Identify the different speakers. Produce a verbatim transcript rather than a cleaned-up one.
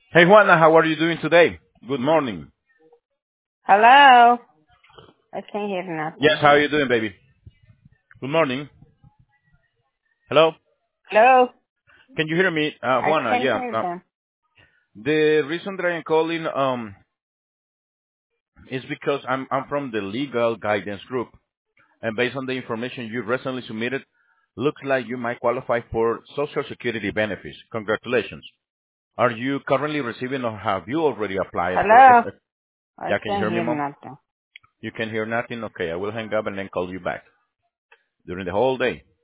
Speaker 1: Hey Juana, how are you doing today? Good morning.
Speaker 2: Hello? I can't hear
Speaker 1: Yes,
Speaker 2: nothing.
Speaker 1: how are you doing, baby? Good morning. Hello?
Speaker 2: Hello?
Speaker 1: Can you hear me? Uh,
Speaker 2: I
Speaker 1: Juana,
Speaker 2: can't
Speaker 1: yeah.
Speaker 2: hear
Speaker 1: Uh,
Speaker 2: them.
Speaker 1: the reason that I'm calling um is because I'm I'm from the legal guidance group, and based on the information you recently submitted, looks like you might qualify for Social Security benefits. Congratulations. Are you currently receiving or have you already applied for
Speaker 2: Hello?
Speaker 1: S?
Speaker 2: I
Speaker 1: Yeah, can you
Speaker 2: can't
Speaker 1: hear me,
Speaker 2: hear
Speaker 1: mom?
Speaker 2: nothing.
Speaker 1: You can hear nothing? Okay, I will hang up and then call you back during the whole day.